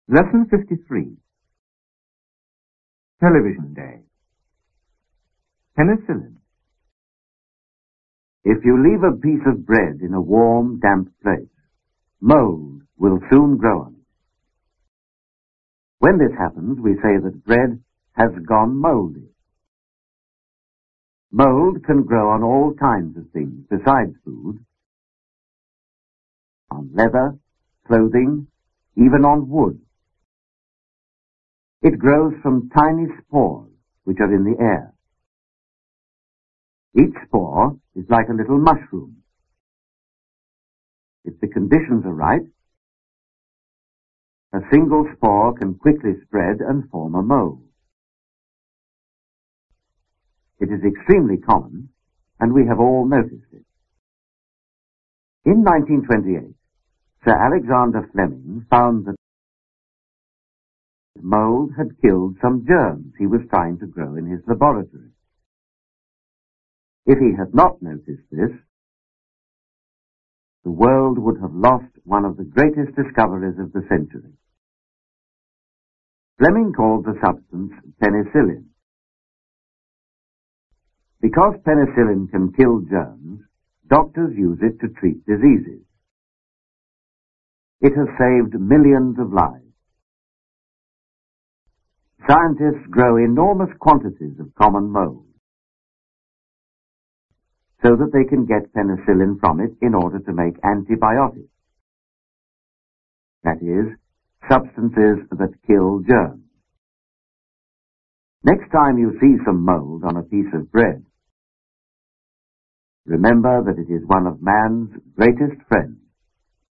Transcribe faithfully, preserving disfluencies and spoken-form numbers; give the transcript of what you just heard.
Lesson fifty-three. Television Day. Penicillin. If you leave a piece of bread in a warm, damp place, mold will soon grow on it. When this happens, we say that bread has gone moldy. Mold can grow on all kinds of things besides food, on leather, clothing, even on wood. It grows from tiny spores which are in the air. Each spore is like a little mushroom. If the conditions are right, a single spore can quickly spread and form a mold. It is extremely common, and we have all noticed it. In nineteen twenty-eight, Sir Alexander Fleming found that mold had killed some germs he was trying to grow in his laboratory. If he had not noticed this, the world would have lost one of the greatest discoveries of the century. Fleming called the substance penicillin. Because penicillin can kill germs, doctors use it to treat diseases. It has saved millions of lives. Scientists grow enormous quantities of common mold so that they can get penicillin from it in order to make antibiotics. That is, substances that kill germs. Next time you see some mold on a piece of bread, remember that it is one of man's greatest friends.